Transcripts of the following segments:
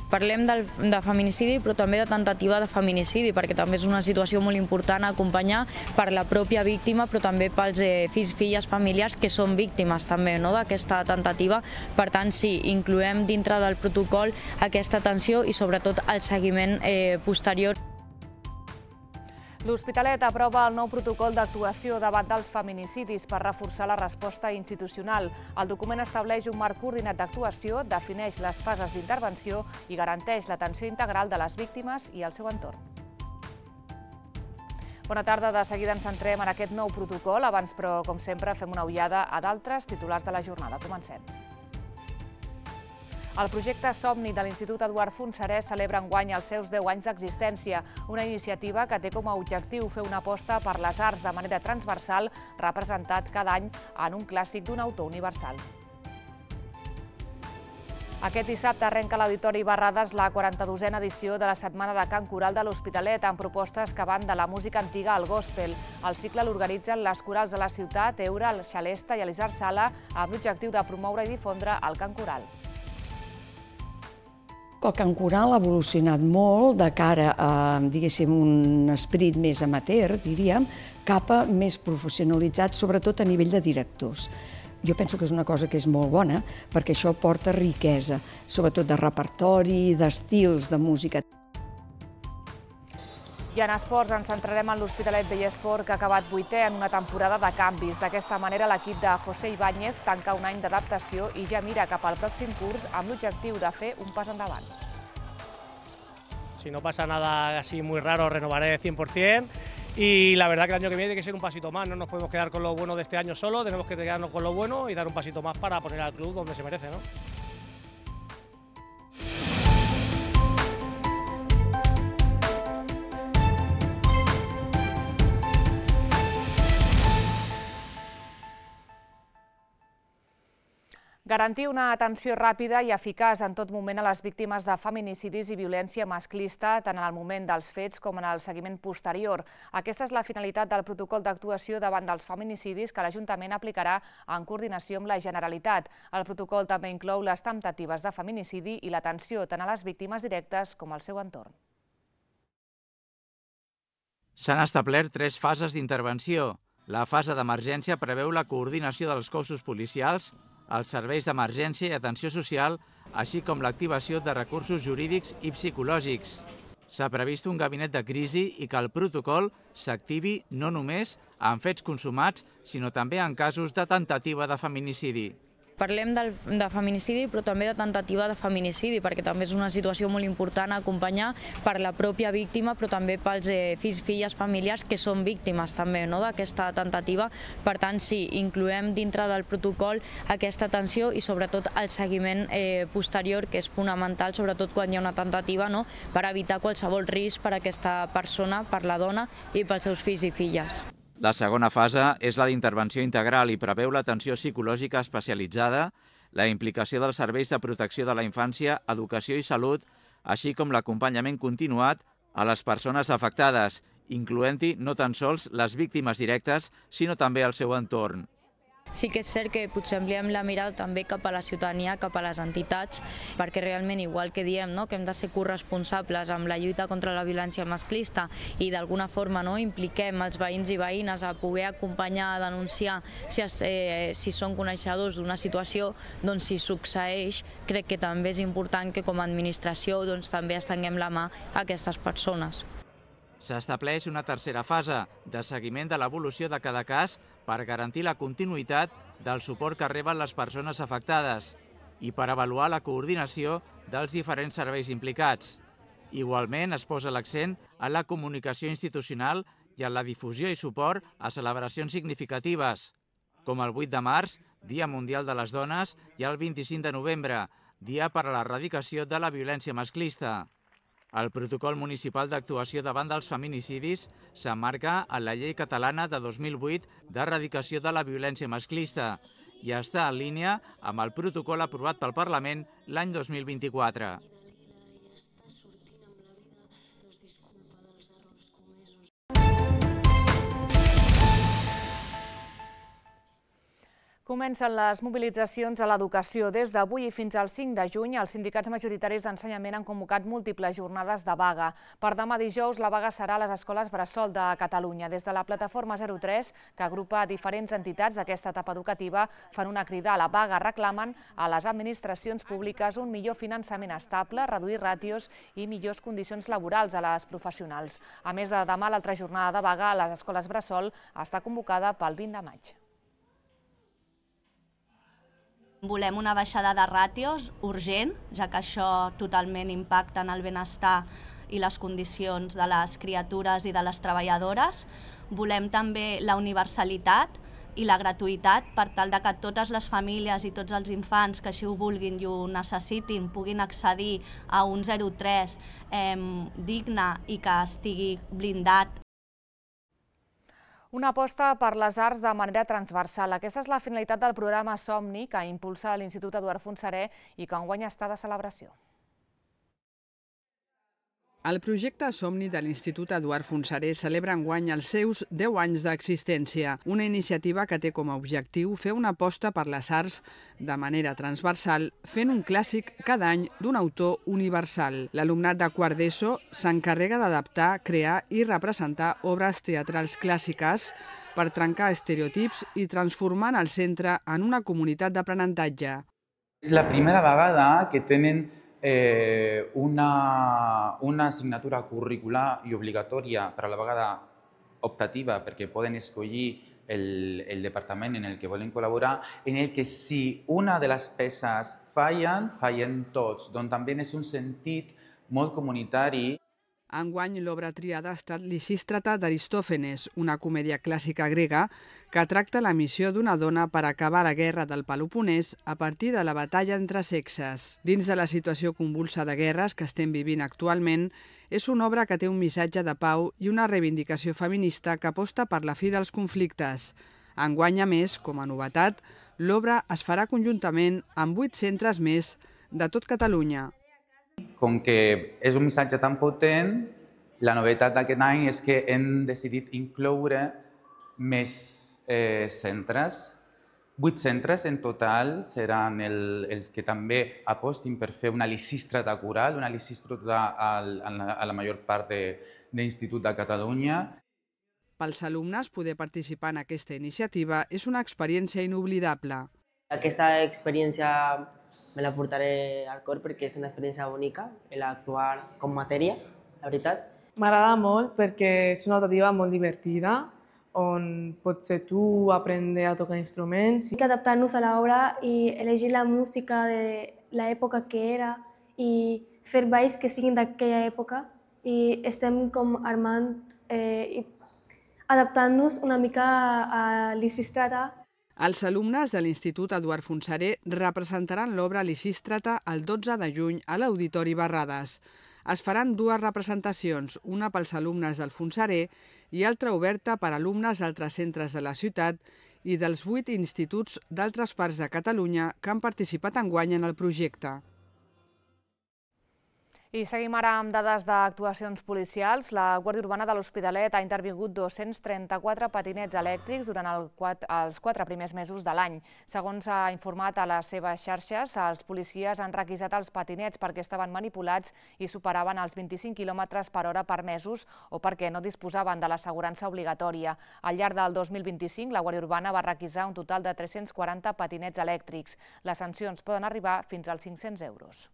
Parlem de feminicidi, però també de tentativa de feminicidi, perquè també és una situació molt important a acompanyar per la pròpia víctima, però també pels fills, filles, familiars que són víctimes també d'aquesta tentativa. Per tant, sí, incloem dintre del protocol aquesta atenció i sobretot el seguiment posterior. L'Hospitalet aprova el nou protocol d'actuació davant dels feminicidis per reforçar la resposta institucional. El document estableix un marc coordinat d'actuació, defineix les fases d'intervenció i garanteix l'atenció integral de les víctimes i el seu entorn. Bona tarda, de seguida ens centrem en aquest nou protocol. Abans, però, com sempre, fem una ullada a d'altres titulars de la jornada. Comencem. El projecte Somni de l'Institut Eduard Fontserès celebra enguany els seus 10 anys d'existència, una iniciativa que té com a objectiu fer una aposta per les arts de manera transversal, representat cada any en un clàssic d'un autor universal. Aquest dissabte arrenca a l'Auditori Barrades la 42a edició de la Setmana de Cant Coral de l'Hospitalet, amb propostes que van de la música antiga al gospel. El cicle l'organitzen les corals de la ciutat, Eura, el Xalesta i l'Isar Sala, amb l'objectiu de promoure i difondre el cant coral. El cant coral ha evolucionat molt de cara a, diguéssim, un esperit més amateur, diríem, cap a més professionalitzat, sobretot a nivell de directors. Jo penso que és una cosa que és molt bona, perquè això porta riquesa, sobretot de repertori, d'estils de música. I en esports ens centrarem en l'Hospitalet Bellesport, que ha acabat 8è en una temporada de canvis. D'aquesta manera, l'equip de José Ibáñez tanca un any d'adaptació i ja mira cap al pròxim curs amb l'objectiu de fer un pas endavant. Si no pasa nada así muy raro, renovaré 100%. Y la verdad que el año que viene tiene que ser un pasito más. No nos podemos quedar con lo bueno de este año solo, tenemos que quedarnos con lo bueno y dar un pasito más para poner al club donde se merece, ¿no? Garantir una atenció ràpida i eficaç en tot moment a les víctimes de feminicidis i violència masclista, tant en el moment dels fets com en el seguiment posterior. Aquesta és la finalitat del protocol d'actuació davant dels feminicidis que l'Ajuntament aplicarà en coordinació amb la Generalitat. El protocol també inclou les temptatives de feminicidi i l'atenció tant a les víctimes directes com al seu entorn. S'han establert 3 fases d'intervenció. La fase d'emergència preveu la coordinació dels cossos policials, els serveis d'emergència i atenció social, així com l'activació de recursos jurídics i psicològics. S'ha previst un gabinet de crisi i que el protocol s'activi no només en fets consumats, sinó també en casos de tentativa de feminicidi. Parlem de feminicidi, però també de tentativa de feminicidi, perquè també és una situació molt important a acompanyar per la pròpia víctima, però també pels fills, filles, familiars que són víctimes també d'aquesta tentativa. Per tant, sí, incloem dintre del protocol aquesta atenció i sobretot el seguiment posterior, que és fonamental, sobretot quan hi ha una tentativa, per evitar qualsevol risc per a aquesta persona, per la dona i pels seus fills i filles. La segona fase és la d'intervenció integral i preveu l'atenció psicològica especialitzada, la implicació dels serveis de protecció de la infància, educació i salut, així com l'acompanyament continuat a les persones afectades, incloent-hi no tan sols les víctimes directes, sinó també el seu entorn. Sí que és cert que potser ampliem la mirada també cap a la ciutadania, cap a les entitats, perquè realment, igual que diem que hem de ser corresponsables amb la lluita contra la violència masclista i d'alguna forma impliquem els veïns i veïnes a poder acompanyar, a denunciar si són coneixedors d'una situació, doncs si succeeix, crec que també és important que com a administració també estenguem la mà a aquestes persones. S'estableix una tercera fase de seguiment de l'evolució de cada cas per garantir la continuïtat del suport que reben les persones afectades i per avaluar la coordinació dels diferents serveis implicats. Igualment, es posa l'accent en la comunicació institucional i en la difusió i suport a celebracions significatives, com el 8 de març, Dia Mundial de les Dones, i el 25 de novembre, Dia per a l'Erradicació de la Violència Masclista. El protocol municipal d'actuació davant dels feminicidis s'emmarca en la Llei Catalana de 2008 d'Erradicació de la Violència Masclista i està en línia amb el protocol aprovat pel Parlament l'any 2024. Comencen les mobilitzacions a l'educació. Des d'avui i fins al 5 de juny, els sindicats majoritaris d'ensenyament han convocat múltiples jornades de vaga. Per demà dijous, la vaga serà a les escoles bressol de Catalunya. Des de la plataforma 03, que agrupa diferents entitats d'aquesta etapa educativa, fan una crida a la vaga. Reclamen a les administracions públiques un millor finançament estable, reduir ràtios i millors condicions laborals a les professionals. A més de demà, l'altra jornada de vaga a les escoles bressol està convocada pel 20 de maig. Volem una baixada de ràtios urgent, ja que això totalment impacta en el benestar i les condicions de les criatures i de les treballadores. Volem també la universalitat i la gratuïtat per tal de que totes les famílies i tots els infants que així ho vulguin i ho necessitin puguin accedir a un 0,3 digne i que estigui blindat. Una aposta per les arts de manera transversal. Aquesta és la finalitat del programa Somni, que impulsa l'Institut Eduard Fontserè i que enguany està de celebració. El projecte Somni de l'Institut Eduard Fontserè celebra enguany els seus 10 anys d'existència, una iniciativa que té com a objectiu fer una aposta per les arts de manera transversal, fent un clàssic cada any d'un autor universal. L'alumnat de quart d'ESO s'encarrega d'adaptar, crear i representar obres teatrals clàssiques per trencar estereotips i transformar el centre en una comunitat d'aprenentatge. És la primera vegada que tenen una assignatura curricular i obligatòria, per a la vegada optativa, perquè poden escollir el departament en el que volen col·laborar, en el que si una de les peces fallen tots. Doncs també és un sentit molt comunitari. Enguany, l'obra triada ha estat Lisístrata d'Aristòfanes, una comèdia clàssica grega que tracta la missió d'una dona per acabar la guerra del Peloponès a partir de la batalla entre sexes. Dins de la situació convulsa de guerres que estem vivint actualment, és una obra que té un missatge de pau i una reivindicació feminista que aposta per la fi dels conflictes. Enguany, a més, com a novetat, l'obra es farà conjuntament amb 8 centres més de tot Catalunya. Com que és un missatge tan potent, la novetat d'aquest any és que hem decidit incloure més centres. 8 centres en total seran els que també apostin per fer una lisístrata coral, una lisístrata a la major part d'institut de Catalunya. Pels alumnes, poder participar en aquesta iniciativa és una experiència inoblidable. Aquesta experiència me la portaré al cor perquè és una experiència bonica, actuar com matèria, la veritat. M'agrada molt perquè és una optativa molt divertida, on potser tu aprendre a tocar instruments. Hay que adaptar-nos a l'obra i elegir la música de l'època que era i fer balls que siguin d'aquella època i estem com armant i adaptant-nos una mica a Lisístrata. Els alumnes de l'Institut Eduard Fontserè representaran l'obra Lisístrata el 12 de juny a l'Auditori Barrades. Es faran 2 representacions, una pels alumnes del Fontserè i altra oberta per a alumnes d'altres centres de la ciutat i dels 8 instituts d'altres parts de Catalunya que han participat enguany en el projecte. I seguim ara amb dades d'actuacions policials. La Guàrdia Urbana de l'Hospitalet ha intervingut 234 patinets elèctrics durant els 4 primers mesos de l'any. Segons ha informat a les seves xarxes, els policies han requisat els patinets perquè estaven manipulats i superaven els 25 km/h permesos o perquè no disposaven de l'assegurança obligatòria. Al llarg del 2025, la Guàrdia Urbana va requisar un total de 340 patinets elèctrics. Les sancions poden arribar fins als 500 euros.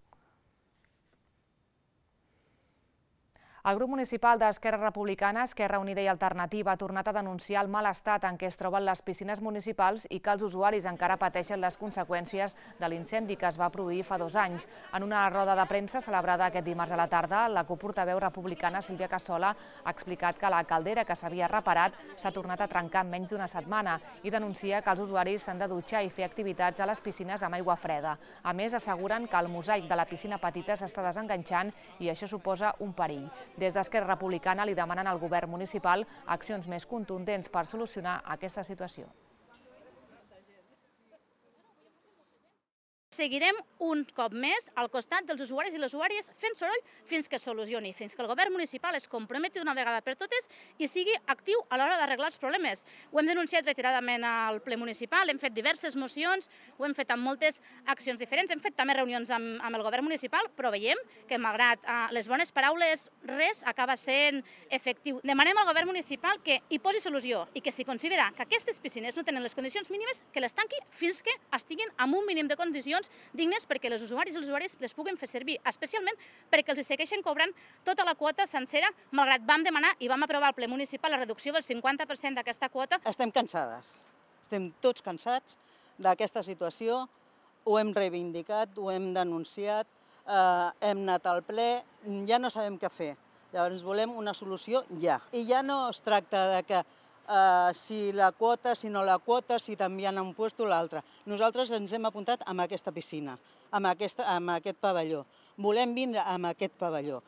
El grup municipal d'Esquerra Republicana, Esquerra Unida i Alternativa ha tornat a denunciar el mal estat en què es troben les piscines municipals i que els usuaris encara pateixen les conseqüències de l'incendi que es va produir fa 2 anys. En una roda de premsa celebrada aquest dimarts a la tarda, la coportaveu republicana Sílvia Cassola ha explicat que la caldera que s'havia reparat s'ha tornat a trencar en menys d'una setmana i denuncia que els usuaris s'han de dutxar i fer activitats a les piscines amb aigua freda. A més, asseguren que el mosaic de la piscina petita s'està desenganxant i això suposa un perill. Des d'Esquerra Republicana li demanen al govern municipal accions més contundents per solucionar aquesta situació. Seguirem un cop més al costat dels usuaris i les usuàries fent soroll fins que es solucioni, fins que el govern municipal es comprometi d'una vegada per totes i sigui actiu a l'hora d'arreglar els problemes. Ho hem denunciat reiteradament al ple municipal, hem fet diverses mocions, ho hem fet amb moltes accions diferents, hem fet també reunions amb el govern municipal, però veiem que malgrat les bones paraules res acaba sent efectiu. Demanem al govern municipal que hi posi solució i que si considera que aquestes piscines no tenen les condicions mínimes, que les tanqui fins que estiguin amb un mínim de condicions dignes perquè les usuaris i els usuaris les puguin fer servir, especialment perquè els segueixen cobrant tota la quota sencera, malgrat vam demanar i vam aprovar al ple municipal la reducció del 50% d'aquesta quota. Estem cansades, estem tots cansats d'aquesta situació, ho hem reivindicat, ho hem denunciat, hem anat al ple, ja no sabem què fer. Llavors volem una solució ja. I ja no es tracta de que si la quota, si no la quota, si t'envien a un lloc o l'altre. Nosaltres ens hem apuntat amb aquesta piscina, amb aquest pavelló. Volem vindre amb aquest pavelló.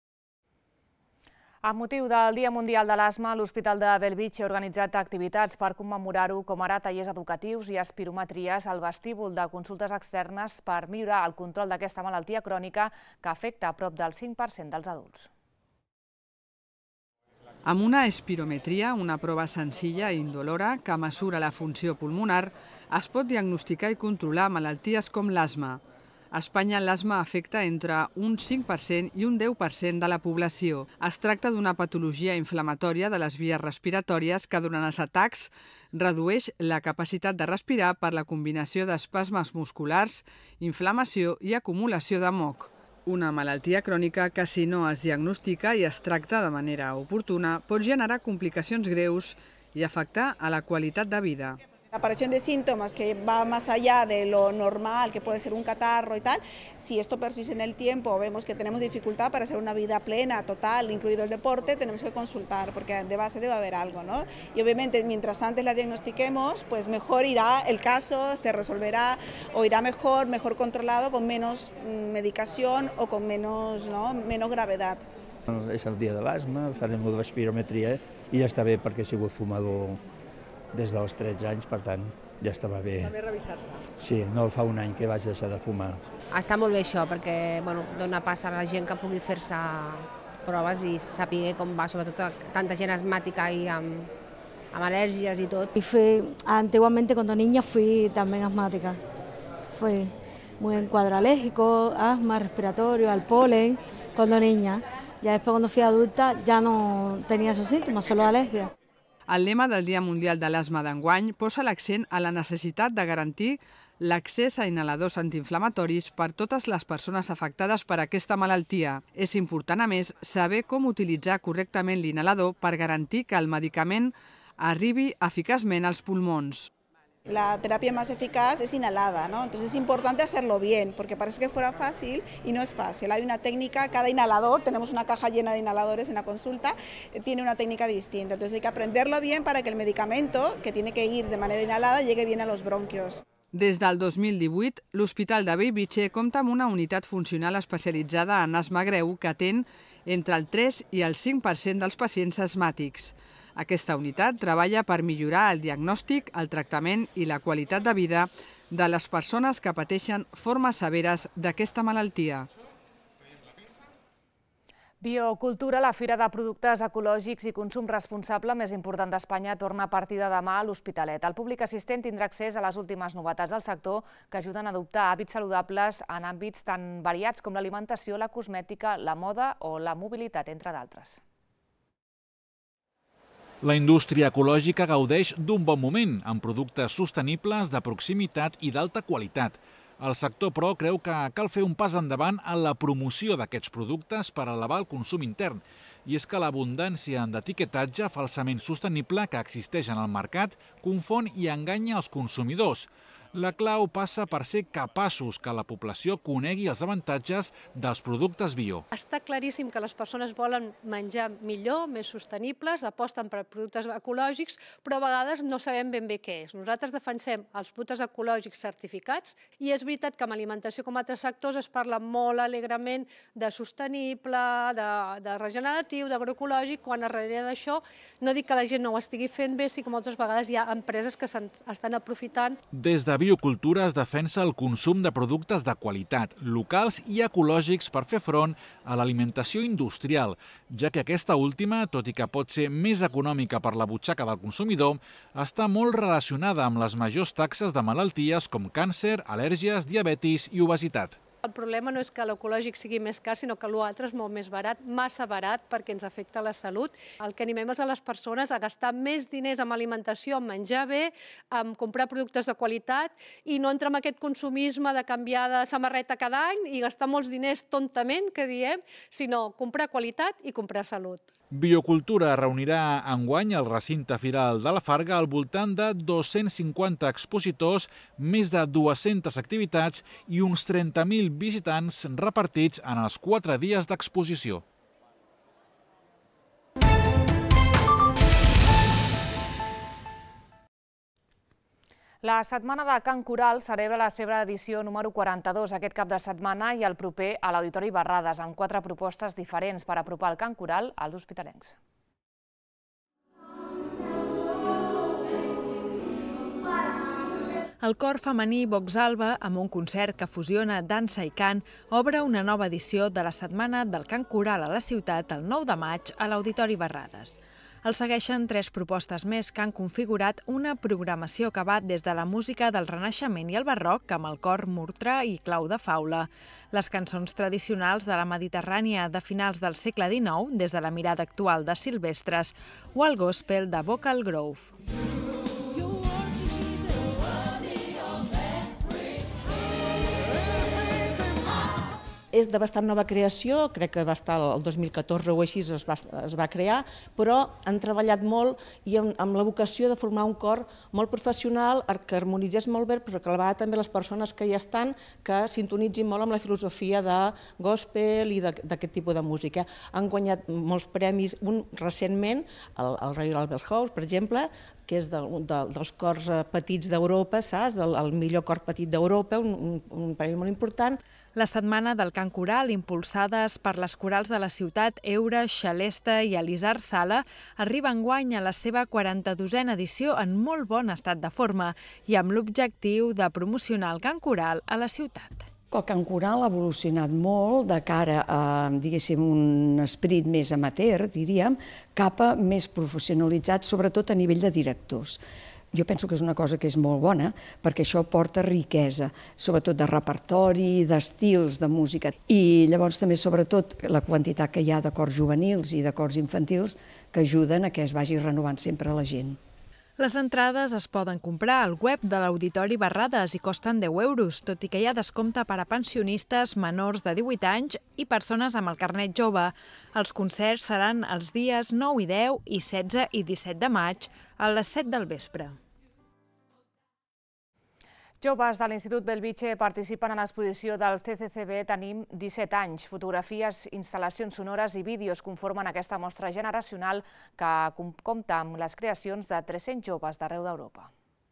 Amb motiu del Dia Mundial de l'Asma, l'Hospital de Bellvitge ha organitzat activitats per commemorar-ho, com ara tallers educatius i espirometries al vestíbul de consultes externes per millorar el control d'aquesta malaltia crònica que afecta a prop del 5% dels adults. Amb una espirometria, una prova senzilla i indolora que mesura la funció pulmonar, es pot diagnosticar i controlar malalties com l'asma. A Espanya l'asma afecta entre un 5% i un 10% de la població. Es tracta d'una patologia inflamatòria de les vies respiratòries que durant els atacs redueix la capacitat de respirar per la combinació d'espasmes musculars, inflamació i acumulació de moc. Una malaltia crònica que, si no es diagnostica i es tracta de manera oportuna, pot generar complicacions greus i afectar a la qualitat de vida. La aparición de síntomas que va más allá de lo normal, que puede ser un catarro y tal, si esto persiste en el tiempo, vemos que tenemos dificultad para hacer una vida plena, total, incluido el deporte, tenemos que consultar, porque de base debe haber algo, ¿no? Y obviamente, mientras antes la diagnostiquemos, pues mejor irá el caso, se resolverá o irá mejor controlado, con menos medicación o con menos gravedad. És el dia de l'asma, farem l'espirometria i ja està bé perquè he sigut fumador des dels 13 anys, per tant, ja estava bé. Està bé revisar-se. Sí, no fa un any que vaig deixar de fumar. Està molt bé això, perquè dona pas a la gent que pugui fer-se proves i saber com va, sobretot tanta gent asmàtica i amb al·lèrgies y todo. Antiguamente cuando niña fui también asmática. Fue muy en cuadro alérgico, asma, respiratorio, al polen, cuando niña. Ya después cuando fui adulta ya no tenía esos síntomas, solo alergia. El lema del Dia Mundial de l'Asma d'enguany posa l'accent a la necessitat de garantir l'accés a inhaladors antiinflamatoris per totes les persones afectades per aquesta malaltia. És important, a més, saber com utilitzar correctament l'inhalador per garantir que el medicament arribi eficaçment als pulmons. La terapia más eficaz es inhalada, ¿no? Entonces es importante hacerlo bien, porque parece que fuera fácil y no es fácil. Hay una técnica, cada inhalador, tenemos una caja llena de inhaladores en la consulta, tiene una técnica distinta. Entonces hay que aprenderlo bien para que el medicamento, que tiene que ir de manera inhalada, llegue bien a los bronquios. Des del 2018, l'Hospital de Bellvitge compta amb una unitat funcional especialitzada en asma greu que atén entre el 3 i el 5% dels pacients asmàtics. Aquesta unitat treballa per millorar el diagnòstic, el tractament i la qualitat de vida de les persones que pateixen formes severes d'aquesta malaltia. Biocultura, la fira de productes ecològics i consum responsable més important d'Espanya, torna a partir de demà a l'Hospitalet. El públic assistent tindrà accés a les últimes novetats del sector que ajuden a adoptar hàbits saludables en àmbits tan variats com l'alimentació, la cosmètica, la moda o la mobilitat, entre d'altres. La indústria ecològica gaudeix d'un bon moment, amb productes sostenibles, de proximitat i d'alta qualitat. El sector, però, creu que cal fer un pas endavant en la promoció d'aquests productes per elevar el consum intern. I és que l'abundància d'etiquetatge falsament sostenible que existeix en el mercat confon i enganya els consumidors. La clau passa per ser capaços que la població conegui els avantatges dels productes bio. Està claríssim que les persones volen menjar millor, més sostenibles, aposten per productes ecològics, però a vegades no sabem ben bé què és. Nosaltres defensem els productes ecològics certificats i és veritat que amb alimentació com altres sectors es parla molt alegrement de sostenible, de regeneratiu, d'agroecològic, quan darrere d'això no dic que la gent no ho estigui fent bé, sí que moltes vegades hi ha empreses que s'estan aprofitant. Des de Biocultura es defensa el consum de productes de qualitat, locals i ecològics per fer front a l'alimentació industrial, ja que aquesta última, tot i que pot ser més econòmica per la butxaca del consumidor, està molt relacionada amb les majors taxes de malalties com càncer, al·lèrgies, diabetis i obesitat. El problema no és que l'ecològic sigui més car, sinó que l'altre és molt més barat, massa barat, perquè ens afecta la salut. El que animem és a les persones a gastar més diners en alimentació, en menjar bé, en comprar productes de qualitat i no entrar en aquest consumisme de canviar de samarreta cada any i gastar molts diners tontament, que diem, sinó comprar qualitat i comprar salut. Biocultura reunirà enguany al recinte firal de la Farga al voltant de 250 expositors, més de 200 activitats i uns 30.000 visitants repartits en els 4 dies d'exposició. La Setmana de Cant Coral celebra la seva edició número 42 aquest cap de setmana i el proper a l'Auditori Barrades, amb 4 propostes diferents per apropar el cant coral als hospitalencs. El cor femení Vox Alba, amb un concert que fusiona dansa i cant, obre una nova edició de la Setmana del Cant Coral a la ciutat el 9 de maig a l'Auditori Barrades. El segueixen 3 propostes més que han configurat una programació que va des de la música del Renaixement i el Barroc, amb el cor Murtra i Clau de Faula, les cançons tradicionals de la Mediterrània de finals del segle XIX, des de la mirada actual de Silvestres, o el gospel de Vocal Grove. És de bastant nova creació, crec que va estar el 2014 o així es va crear, però han treballat molt i amb la vocació de formar un cor molt professional, que harmonitzés molt bé, però que a la vegada també les persones que hi estan que sintonitzin molt amb la filosofia de gospel i d'aquest tipus de música. Han guanyat molts premis, un recentment, el Royal Albert House, per exemple, que és dels cors petits d'Europa, saps? El millor cor petit d'Europa, un premi molt important. La Setmana del Cant Coral, impulsades per les corals de la ciutat Eura, Xalesta i Elisar Sala, arriba enguany a la seva 42a edició en molt bon estat de forma i amb l'objectiu de promocionar el cant coral a la ciutat. El cant coral ha evolucionat molt de cara a, diguéssim, un esperit més amateur, diríem, cap a més professionalitzat, sobretot a nivell de directors. Jo penso que és una cosa que és molt bona, perquè això porta riquesa, sobretot de repertori, d'estils de música. I llavors també, sobretot, la quantitat que hi ha de cors juvenils i de cors infantils que ajuden a que es vagi renovant sempre la gent. Les entrades es poden comprar al web de l'Auditori Barrades i costen 10 euros, tot i que hi ha descompte per a pensionistes menors de 18 anys i persones amb el carnet jove. Els concerts seran els dies 9 i 10 i 16 i 17 de maig a les 7 del vespre. Joves de l'Institut Bellvitge participen en l'exposició del CCCB Tenim 17 anys. Fotografies, instal·lacions sonores i vídeos conformen aquesta mostra generacional que compta amb les creacions de 300 joves d'arreu d'Europa.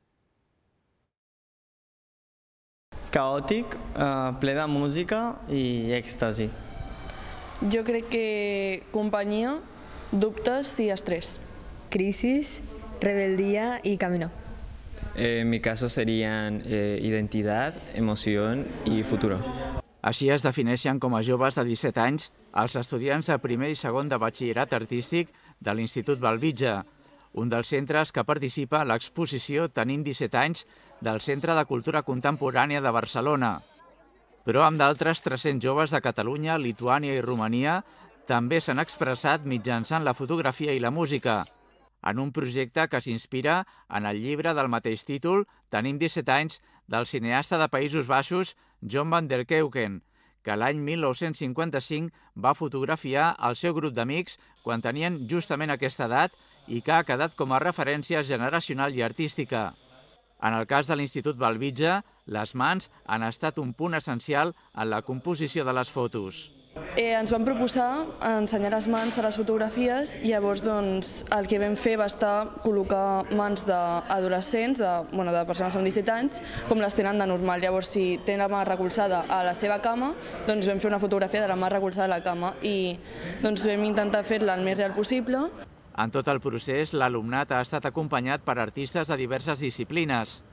Caòtic, ple de música i èxtasi. Jo crec que companyia, dubtes i estrès. Crisis, rebeldía y camino. En mi caso serían identidad, emoción y futuro. Així es defineixen com a joves de 17 anys els estudiants de primer i segon de batxillerat artístic de l'Institut Bellvitge, un dels centres que participa a l'exposició Tenim 17 anys del Centre de Cultura Contemporània de Barcelona. Però amb d'altres 300 joves de Catalunya, Lituània i Romania també s'han expressat mitjançant la fotografia i la música, en un projecte que s'inspira en el llibre del mateix títol, Tenim 17 anys, del cineasta de Països Baixos, John van der Keuken, que l'any 1955 va fotografiar el seu grup d'amics quan tenien justament aquesta edat i que ha quedat com a referència generacional i artística. En el cas de l'Institut Bellvitge, les mans han estat un punt essencial en la composició de les fotos. Ens van proposar ensenyar les mans a les fotografies i llavors el que vam fer va estar col·locar mans d'adolescents, de persones amb 17 anys, com les tenen de normal. Llavors, si tenen la mà recolzada a la seva cama, doncs vam fer una fotografia de la mà recolzada a la cama i vam intentar fer-la el més real possible. En tot el procés, l'alumnat ha estat acompanyat per artistes de diverses disciplines.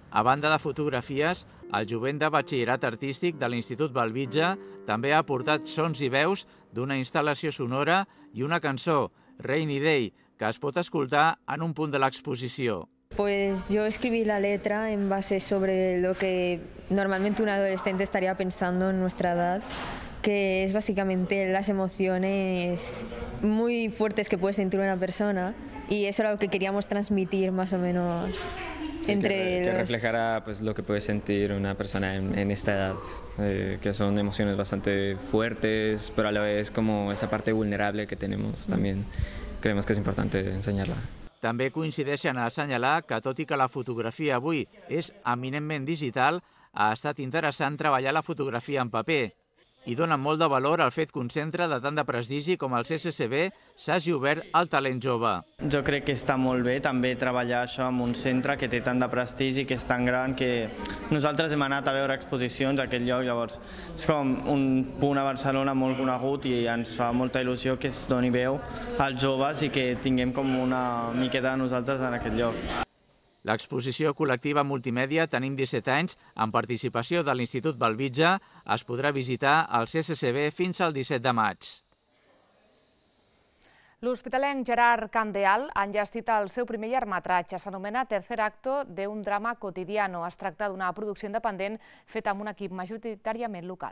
A banda de fotografies, el jovent de batxillerat artístic de l'Institut Bellvitge també ha aportat sons i veus d'una instal·lació sonora i una cançó, Rainy Day, que es pot escoltar en un punt de l'exposició. Pues yo escribí la letra en base sobre lo que normalmente un adolescente estaría pensando en nuestra edad, que es básicamente las emociones muy fuertes que puede sentir una persona, y eso era lo que queríamos transmitir más o menos. Sí, que reflejará pues, lo que puede sentir una persona en esta edad, que son emociones bastante fuertes, pero a la vez como esa parte vulnerable que tenemos también creemos que és important ensenyar-la. També coincideixen a assenyalar que, tot i que la fotografia avui és eminentment digital, ha estat interessant treballar la fotografia en paper i donen molt de valor al fet que un centre de tant de prestigi com el CCCB s'hagi obert al talent jove. Jo crec que està molt bé també treballar això en un centre que té tant de prestigi, que és tan gran, que nosaltres hem anat a veure exposicions a aquest lloc, llavors és com un punt a Barcelona molt conegut i ens fa molta il·lusió que es doni veu als joves i que tinguem com una miqueta de nosaltres en aquest lloc. L'exposició col·lectiva multimèdia Tenim 17 anys, amb participació de l'Institut Bellvitge, es podrà visitar al CCCB fins al 17 de maig. L'hospitalenc Gerard Candeal ha enllestit el seu primer llargmetratge. S'anomena Tercer acto de un drama cotidiano. Es tracta d'una producció independent feta amb un equip majoritàriament local.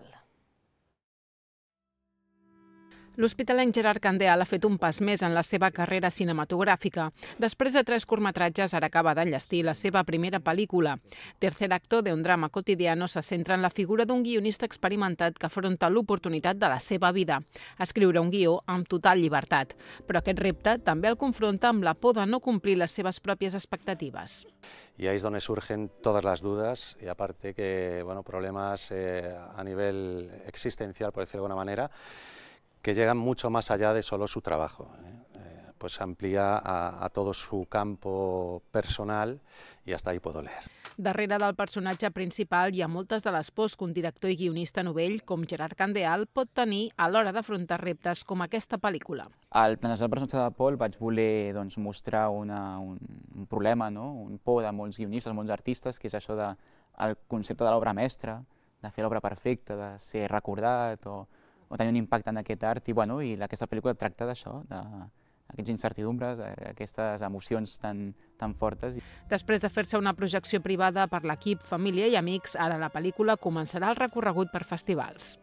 L'hospitalenc Gerard Candeal ha fet un pas més en la seva carrera cinematogràfica. Després de 3 curtmetratges, ara acaba d'enllestir la seva primera pel·lícula. Tercer acto de un drama cotidiano se centra en la figura d'un guionista experimentat que afronta l'oportunitat de la seva vida, escriure un guió amb total llibertat. Però aquest repte també el confronta amb la por de no complir les seves pròpies expectatives. Y ahí es donde surgen todas las dudas y aparte que problemas a nivel existencial, por decirlo de alguna manera, que llegan mucho más allá de solo su trabajo. Pues amplía a todo su campo personal y hasta ahí puedo leer. Darrere del personatge principal hi ha moltes de les pors que un director i guionista novell com Gerard Candeal pot tenir a l'hora d'afrontar reptes com aquesta pel·lícula. Al planejar el personatge de Paul vaig voler mostrar un problema, un por de molts guionistes, molts artistes, que és això del concepte de l'obra mestra, de fer l'obra perfecta, de ser recordat o tenir un impacte en aquest art, i aquesta pel·lícula tracta d'això, d'aquests incertidumbres, aquestes emocions tan fortes. Després de fer-se una projecció privada per l'equip, família i amics, ara la pel·lícula començarà el recorregut per festivals.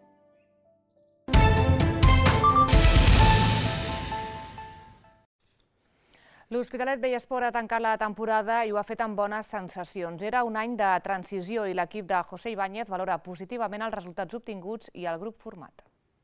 L'Hospitalet Vallesport ha tancat la temporada i ho ha fet amb bones sensacions. Era un any de transició i l'equip de José Ibáñez valora positivament els resultats obtinguts i el grup format.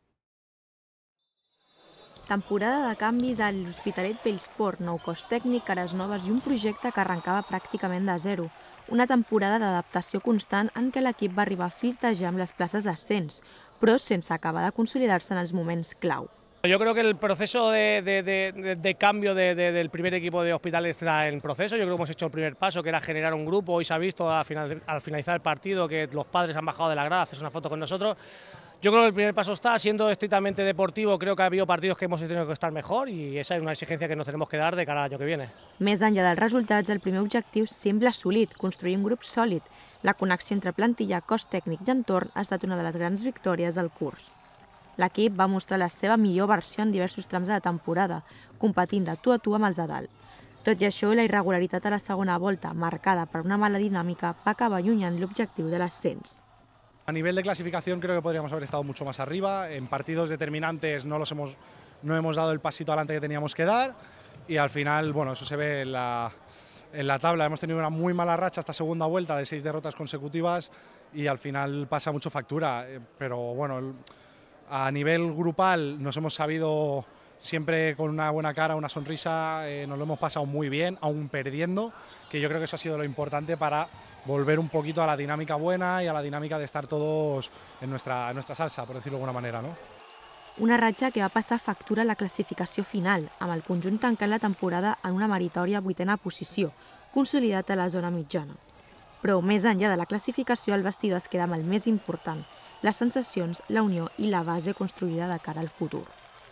Temporada de canvis a l'Hospitalet Vallesport, nou cos tècnic, cares noves i un projecte que arrencava pràcticament de zero. Una temporada d'adaptació constant en què l'equip va arribar a flirtejar amb les places d'ascens, però sense acabar de consolidar-se en els moments clau. Yo creo que el proceso de cambio del primer equipo de Hospitalet está en proceso. Yo creo que hemos hecho el primer paso, que era generar un grupo. Hoy se ha visto al finalizar el partido que los padres han bajado de la grada a hacerse una foto con nosotros. Yo creo que el primer paso está siendo estrictamente deportivo. Creo que ha habido partidos que hemos tenido que estar mejor y esa es una exigencia que nos tenemos que dar de cara al año que viene. Més enllà dels resultats, el primer objectiu sembla assolit, construir un grup sòlid. La connexió entre plantilla, cos tècnic i entorn ha estat una de les grans victòries del curs. L'equip va mostrar la seva millor versió en diversos trams de la temporada, competint de tu a tu amb els de dalt. Tot i això, la irregularitat a la segona volta, marcada per una mala dinàmica, va acabar allunyant l'objectiu de l'ascens. A nivel de clasificación creo que podríamos haber estado mucho más arriba. En partidos determinantes no hemos dado el pasito adelante que teníamos que dar y al final, eso se ve en la tabla. Hemos tenido una muy mala racha esta segunda vuelta de 6 derrotas consecutivas y al final pasa mucho factura, pero a nivel grupal nos hemos sabido siempre con una buena cara, una sonrisa, nos lo hemos pasado muy bien, aún perdiendo, que yo creo que eso ha sido lo importante para volver un poquito a la dinámica buena y a la dinámica de estar todos en nuestra salsa, por decirlo de alguna manera, ¿no? Una ratxa que va passar factura a la classificació final, amb el conjunt tancant la temporada en una meritòria 8a posició, consolidat a la zona mitjana. Però més enllà de la classificació, el vestidor es queda amb el més important, les sensacions, la unió i la base construïda de cara al futur.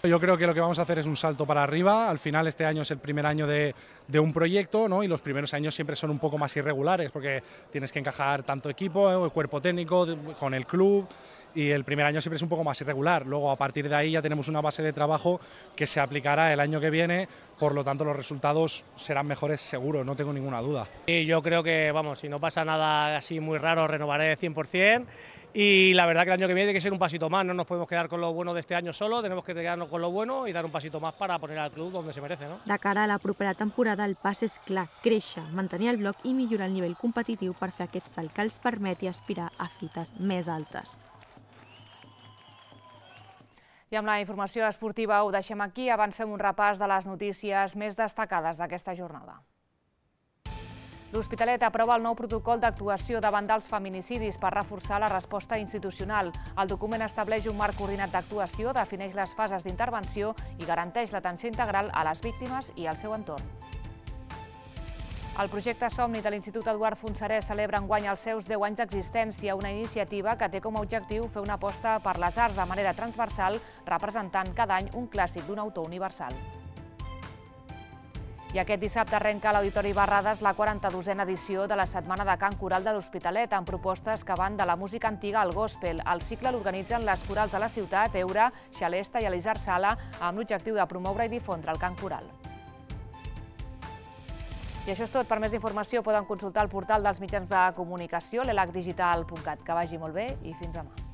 Yo creo que lo que vamos a hacer es un salto para arriba. Al final este año es el primer año de un proyecto, ¿no? Y los primeros años siempre son un poco más irregulares porque tienes que encajar tanto equipo, el cuerpo técnico, con el club, y el primer año siempre es un poco más irregular. Luego a partir de ahí ya tenemos una base de trabajo que se aplicará el año que viene, por lo tanto los resultados serán mejores seguro, no tengo ninguna duda. Y yo creo que, vamos, si no pasa nada así muy raro, renovaré 100%. Y la verdad que el año que viene tiene que ser un pasito más, no nos podemos quedar con lo bueno de este año solo, tenemos que quedarnos con lo bueno y dar un pasito más para poner al club donde se merece, ¿no? De cara a la propera temporada, el pas és clar, créixer, mantenir el bloc i millorar el nivell competitiu per fer aquest salt que els permeti aspirar a fites més altes. I amb la informació esportiva ho deixem aquí, abans fem un repàs de les notícies més destacades d'aquesta jornada. L'Hospitalet aprova el nou protocol d'actuació davant dels feminicidis per reforçar la resposta institucional. El document estableix un marc coordinat d'actuació, defineix les fases d'intervenció i garanteix l'atenció integral a les víctimes i al seu entorn. El projecte Somni de l'Institut Eduard Fontserè celebra enguany els seus 10 anys d'existència, una iniciativa que té com a objectiu fer una aposta per les arts de manera transversal, representant cada any un clàssic d'un autor universal. I aquest dissabte arrenca a l'Auditori Barrades la 42a edició de la Setmana de Cant Coral de l'Hospitalet, amb propostes que van de la música antiga al gospel. El cicle l'organitzen les corals de la ciutat, Eura, Xalesta i Elisar Sala, amb l'objectiu de promoure i difondre el cant coral. I això és tot. Per més informació poden consultar el portal dels mitjans de comunicació, l'elacdigital.cat. Que vagi molt bé i fins demà.